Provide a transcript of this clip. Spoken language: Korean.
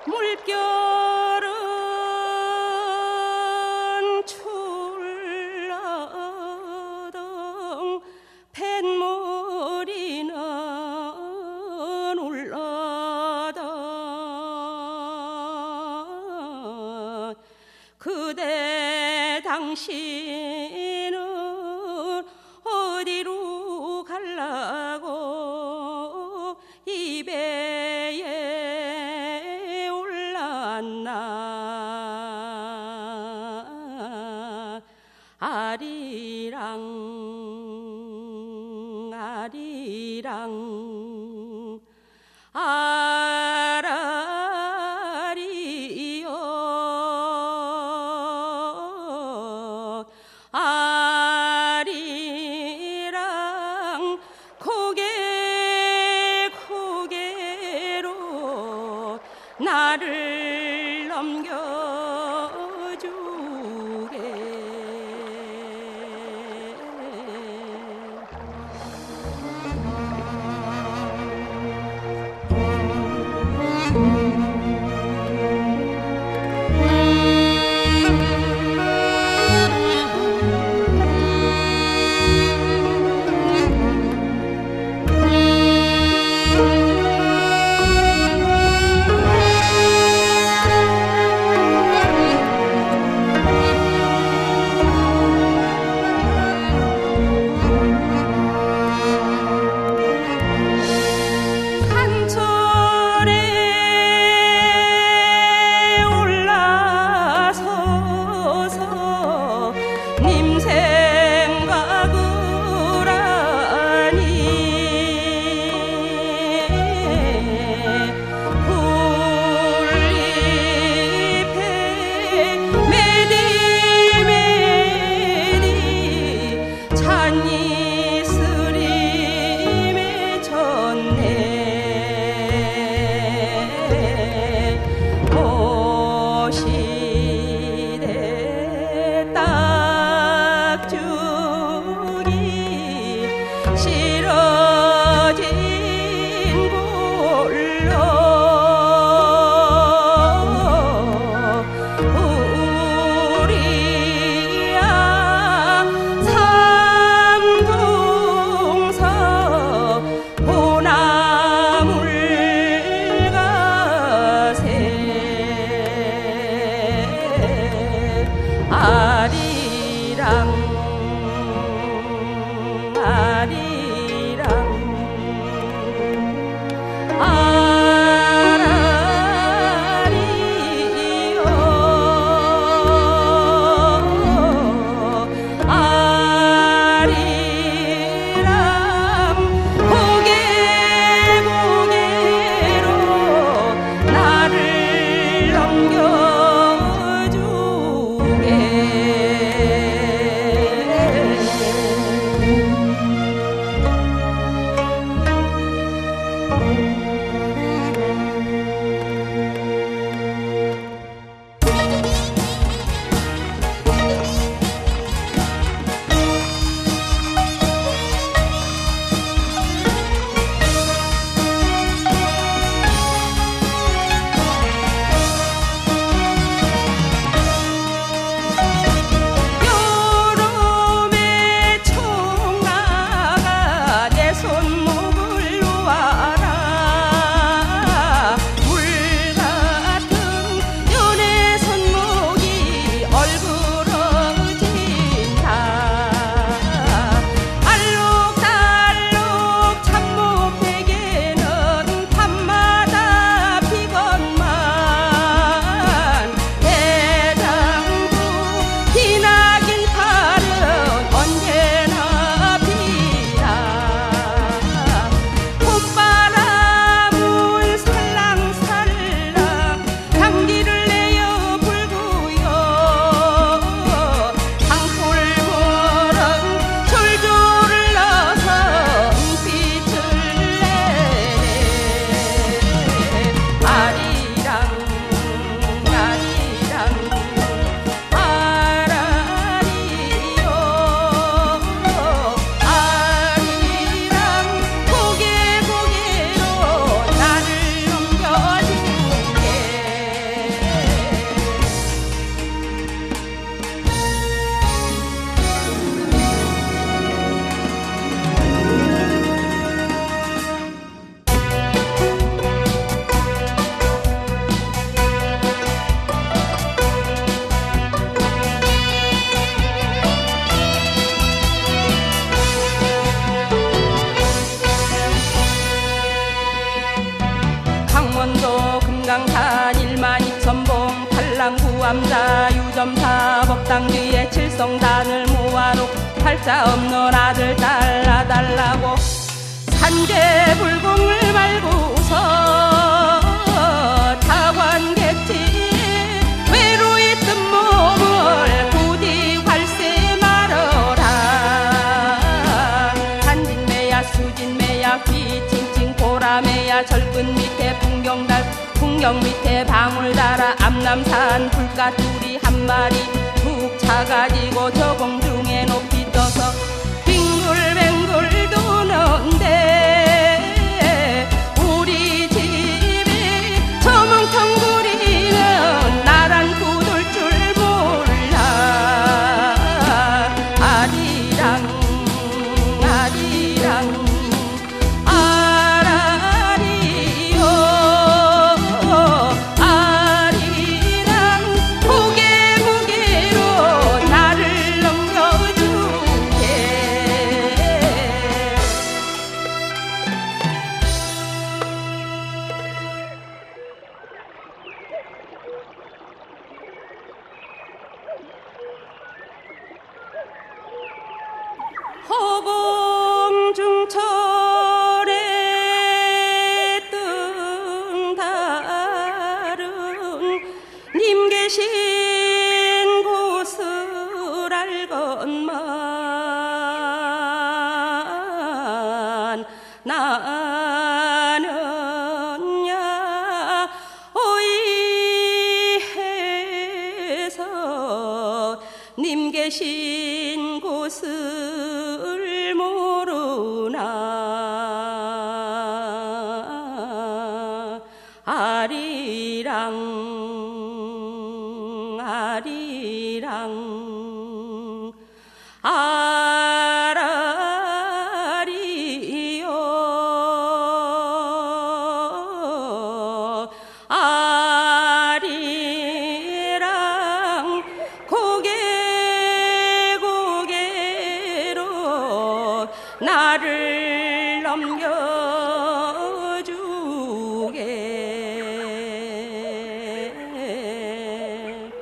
물결은 출라덩 뱃머리는 올라덩 그대 당신은 어디로 갈라고 이 배에 올랐나 아리랑 아리랑 아라리요 아리랑 고개로 나를 넘겨주게 아리랑 상남자 유점사 법당 뒤에 칠성단을 모아놓고 팔자 없는 아들 달라달라고 산계불공을 말고서 타관객지 외로이 뜬 몸을 부디 활세 말어라. 산진매야 수진매야 휘칭칭 보라매야 절근 밑에 풍경 밑에 방울 달아 암남산 불가두리 한 마리 툭 차가지고 저 공중에 높이 떠서 빙글뱅글 도는데 우리 집에 저 뭉텅구리는 나란 굳을 줄 몰라. 아리랑 아리랑 아라리요 아리랑 무게 무게로 나를 넘겨주게. 허공중철에 뜬 달은 님 계신 곳을 알건만 나는야 어이해서 님 계신 곳을 모르나. 아리랑 아리랑 아라리요 아리랑 고개로 나를 넘겨주게.